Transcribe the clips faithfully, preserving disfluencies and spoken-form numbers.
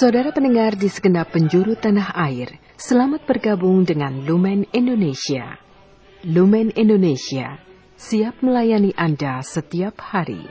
Saudara pendengar di segenap penjuru tanah air, selamat bergabung dengan Lumen Indonesia. Lumen Indonesia, siap melayani Anda setiap hari.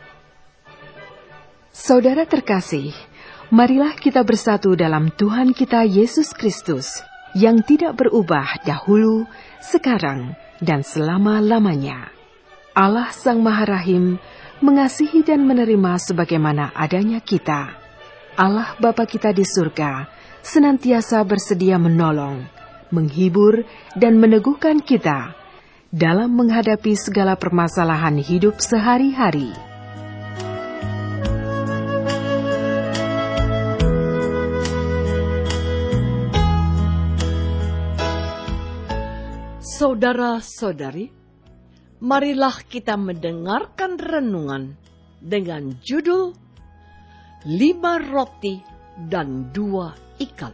Saudara terkasih, marilah kita bersatu dalam Tuhan kita Yesus Kristus, yang tidak berubah dahulu, sekarang, dan selama-lamanya. Allah Sang Maha Rahim mengasihi dan menerima sebagaimana adanya kita. Allah Bapa kita di surga senantiasa bersedia menolong, menghibur, dan meneguhkan kita dalam menghadapi segala permasalahan hidup sehari-hari. Saudara-saudari, marilah kita mendengarkan renungan dengan judul Lima Roti dan Dua Ikan.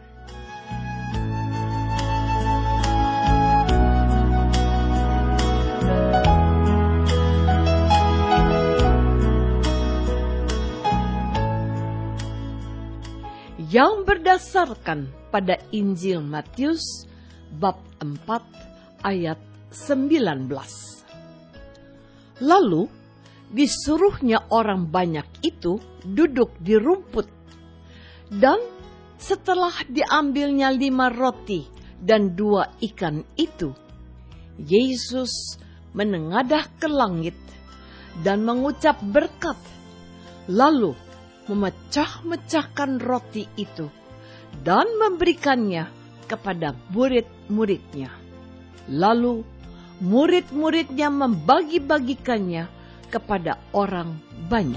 Yang berdasarkan pada Injil Matius bab empat ayat sembilan belas. Lalu disuruhnya orang banyak itu duduk di rumput, dan setelah diambilnya lima roti dan dua ikan itu, Yesus menengadah ke langit dan mengucap berkat, lalu memecah-mecahkan roti itu dan memberikannya kepada murid-muridnya. Lalu murid-muridnya membagi-bagikannya kepada orang banyak.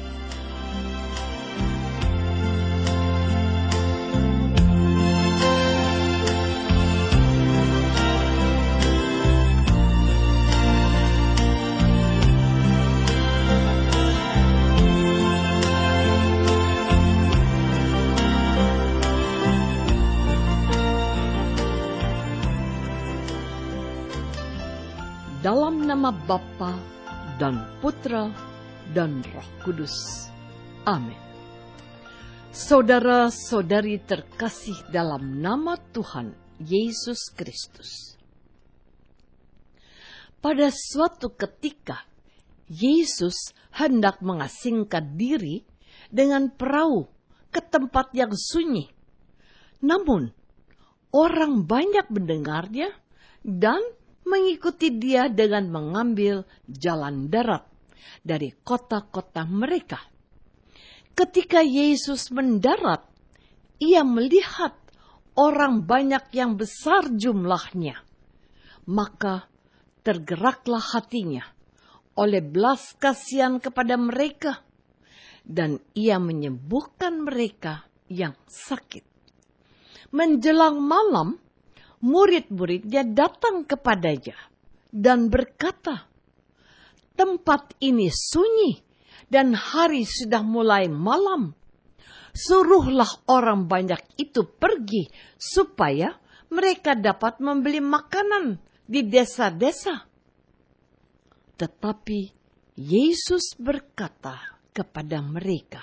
Dalam nama Bapa dan Putra dan Roh Kudus. Amin. Saudara-saudari terkasih dalam nama Tuhan Yesus Kristus. Pada suatu ketika, Yesus hendak mengasingkan diri dengan perahu ke tempat yang sunyi. Namun, orang banyak mendengarnya dan mengikuti dia dengan mengambil jalan darat dari kota-kota mereka. Ketika Yesus mendarat, ia melihat orang banyak yang besar jumlahnya. Maka tergeraklah hatinya oleh belas kasihan kepada mereka, dan ia menyembuhkan mereka yang sakit. Menjelang malam, murid-muridnya datang kepadanya dan berkata, "Tempat ini sunyi dan hari sudah mulai malam. Suruhlah orang banyak itu pergi supaya mereka dapat membeli makanan di desa-desa." Tetapi Yesus berkata kepada mereka,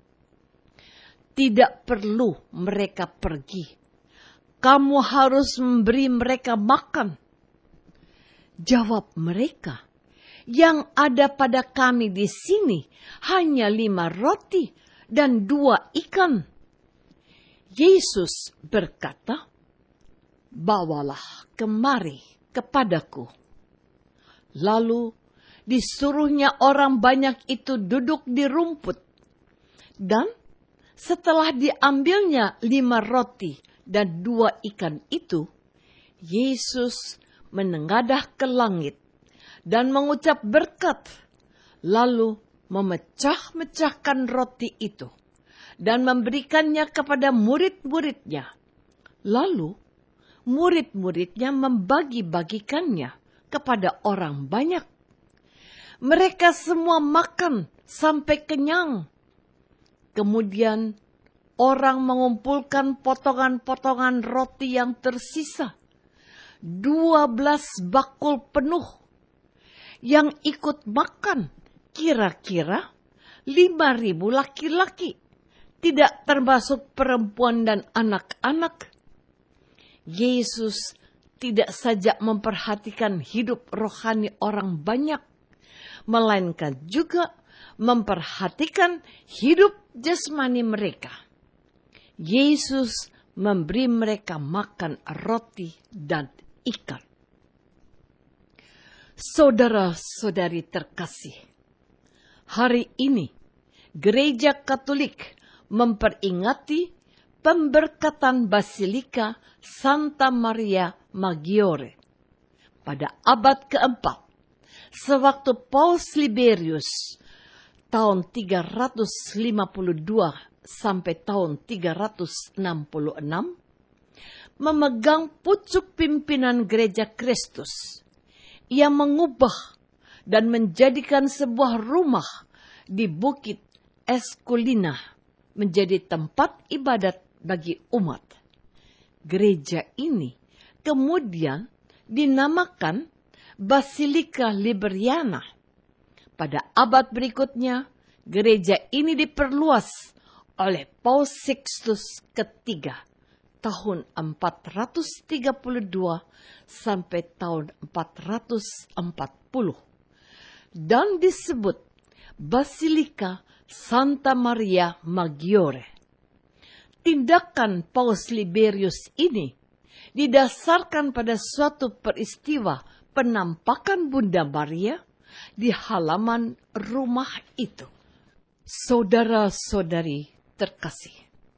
"Tidak perlu mereka pergi. Kamu harus memberi mereka makan." Jawab mereka, "Yang ada pada kami di sini hanya lima roti dan dua ikan." Yesus berkata, "Bawalah kemari kepadaku." Lalu disuruhnya orang banyak itu duduk di rumput, dan setelah diambilnya lima roti dan dua ikan itu, Yesus menengadah ke langit dan mengucap berkat, lalu memecah-mecahkan roti itu dan memberikannya kepada murid-muridnya. Lalu murid-muridnya membagi-bagikannya kepada orang banyak. Mereka semua makan sampai kenyang. Kemudian orang mengumpulkan potongan-potongan roti yang tersisa, dua belas bakul penuh. Yang ikut makan kira-kira lima ribu laki-laki tidak termasuk perempuan dan anak-anak. Yesus tidak saja memperhatikan hidup rohani orang banyak, melainkan juga memperhatikan hidup jasmani mereka. Yesus memberi mereka makan roti dan ikan. Saudara-saudari terkasih, hari ini Gereja Katolik memperingati pemberkatan Basilika Santa Maria Maggiore pada abad keempat, sewaktu Paus Liberius tahun tiga ratus lima puluh dua sampai tahun tiga ratus enam puluh enam memegang pucuk pimpinan Gereja Kristus. Ia mengubah dan menjadikan sebuah rumah di Bukit Esculina menjadi tempat ibadat bagi umat. Gereja ini kemudian dinamakan Basilika Liberiana. Pada abad berikutnya, gereja ini diperluas oleh Paus Sixtus ketiga tahun empat ratus tiga puluh dua sampai tahun empat ratus empat puluh dan disebut Basilika Santa Maria Maggiore. Tindakan Paus Liberius ini didasarkan pada suatu peristiwa penampakan Bunda Maria di halaman rumah itu. Saudara-saudari terkasih,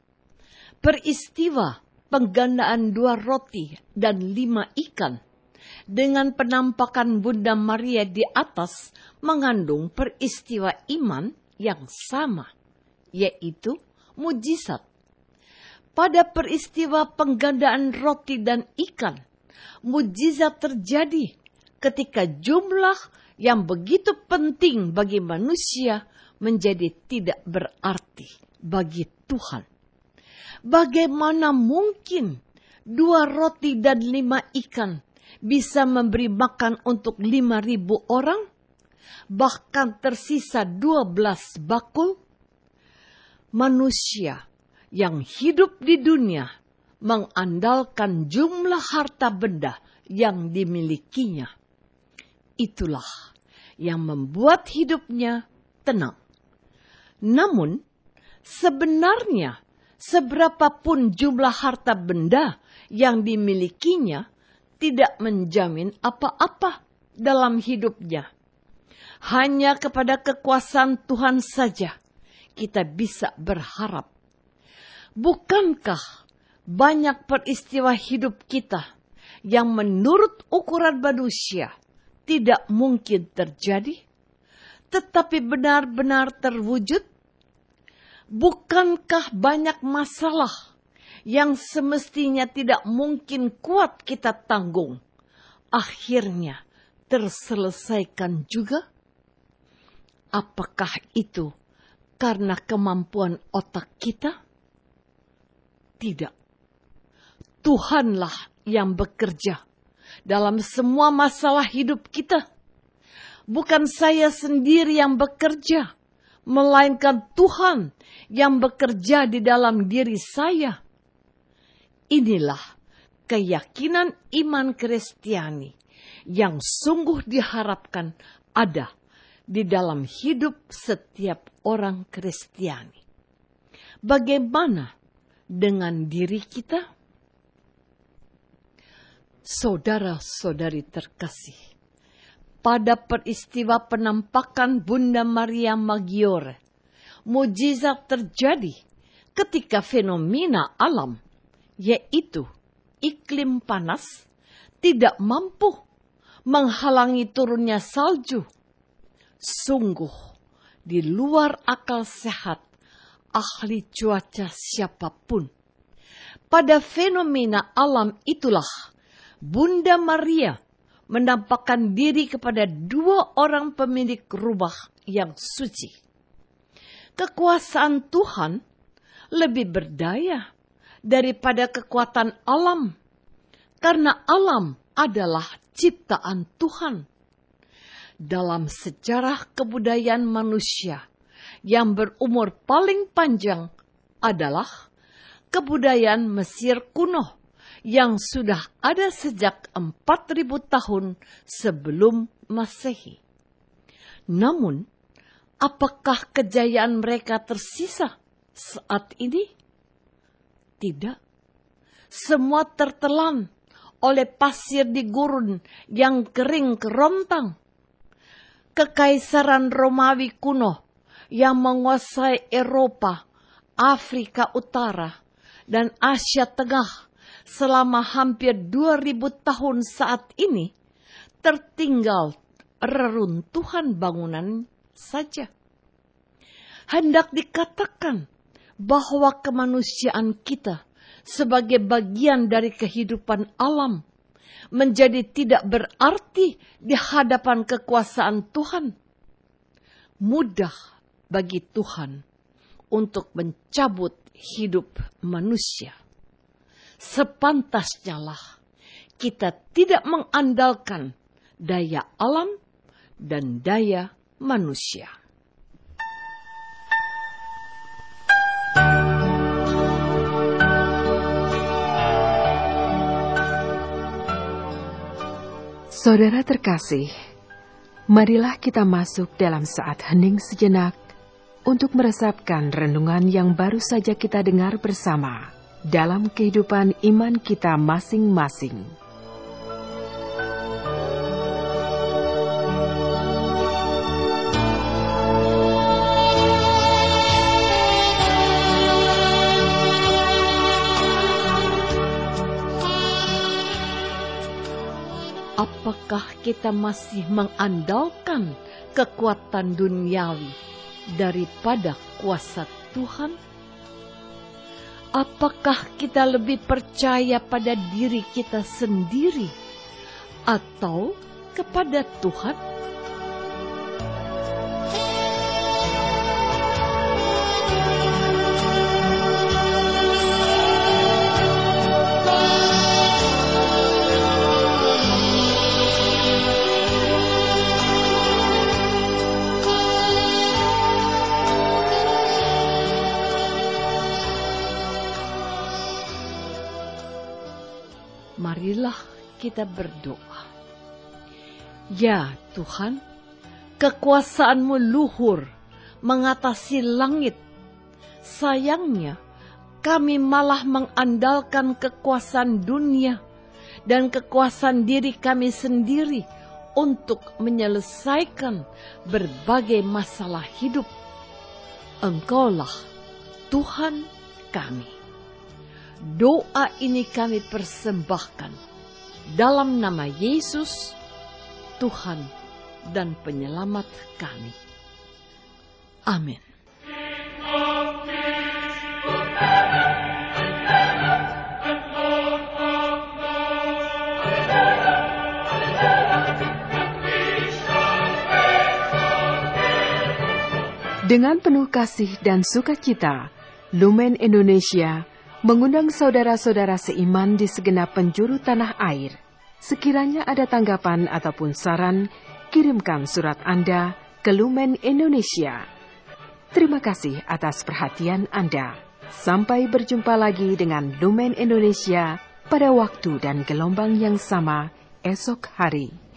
peristiwa penggandaan dua roti dan lima ikan dengan penampakan Bunda Maria di atas mengandung peristiwa iman yang sama, yaitu mujizat. Pada peristiwa penggandaan roti dan ikan, mujizat terjadi ketika jumlah yang begitu penting bagi manusia menjadi tidak berarti bagi Tuhan. Bagaimana mungkin dua roti dan lima ikan bisa memberi makan untuk lima ribu orang? Bahkan tersisa dua belas bakul. Manusia yang hidup di dunia mengandalkan jumlah harta benda yang dimilikinya. Itulah yang membuat hidupnya tenang. Namun, sebenarnya seberapapun jumlah harta benda yang dimilikinya tidak menjamin apa-apa dalam hidupnya. Hanya kepada kekuasaan Tuhan saja kita bisa berharap. Bukankah banyak peristiwa hidup kita yang menurut ukuran manusia tidak mungkin terjadi, tetapi benar-benar terwujud? Bukankah banyak masalah yang semestinya tidak mungkin kuat kita tanggung, akhirnya terselesaikan juga? Apakah itu karena kemampuan otak kita? Tidak. Tuhanlah yang bekerja dalam semua masalah hidup kita. Bukan saya sendiri yang bekerja, melainkan Tuhan yang bekerja di dalam diri saya. Inilah keyakinan iman Kristiani yang sungguh diharapkan ada di dalam hidup setiap orang Kristiani. Bagaimana dengan diri kita? Saudara-saudari terkasih, pada peristiwa penampakan Bunda Maria Maggiore, mujizat terjadi ketika fenomena alam, yaitu iklim panas, tidak mampu menghalangi turunnya salju. Sungguh di luar akal sehat ahli cuaca siapapun. Pada fenomena alam itulah Bunda Maria menampakkan diri kepada dua orang pemilik rumah yang suci. Kekuasaan Tuhan lebih berdaya daripada kekuatan alam, karena alam adalah ciptaan Tuhan. Dalam sejarah kebudayaan manusia yang berumur paling panjang adalah kebudayaan Mesir kuno yang sudah ada sejak empat ribu tahun sebelum Masehi. Namun, apakah kejayaan mereka tersisa saat ini? Tidak. Semua tertelan oleh pasir di gurun yang kering kerontang. Kekaisaran Romawi kuno yang menguasai Eropa, Afrika Utara, dan Asia Tengah selama hampir dua ribu tahun saat ini tertinggal reruntuhan bangunan saja. Hendak dikatakan bahwa kemanusiaan kita sebagai bagian dari kehidupan alam menjadi tidak berarti di hadapan kekuasaan Tuhan. Mudah bagi Tuhan untuk mencabut hidup manusia. Sepantasnya lah kita tidak mengandalkan daya alam dan daya manusia. Saudara terkasih, marilah kita masuk dalam saat hening sejenak untuk meresapkan renungan yang baru saja kita dengar bersama dalam kehidupan iman kita masing-masing. Apakah kita masih mengandalkan kekuatan duniawi daripada kuasa Tuhan? Apakah kita lebih percaya pada diri kita sendiri atau kepada Tuhan? Marilah kita berdoa. Ya Tuhan, kekuasaan-Mu luhur mengatasi langit. Sayangnya, kami malah mengandalkan kekuasaan dunia dan kekuasaan diri kami sendiri untuk menyelesaikan berbagai masalah hidup. Engkaulah Tuhan kami. Doa ini kami persembahkan dalam nama Yesus, Tuhan dan Penyelamat kami. Amin. Dengan penuh kasih dan sukacita, Lumen Indonesia mengundang saudara-saudara seiman di segenap penjuru tanah air. Sekiranya ada tanggapan ataupun saran, kirimkan surat Anda ke Lumen Indonesia. Terima kasih atas perhatian Anda. Sampai berjumpa lagi dengan Lumen Indonesia pada waktu dan gelombang yang sama esok hari.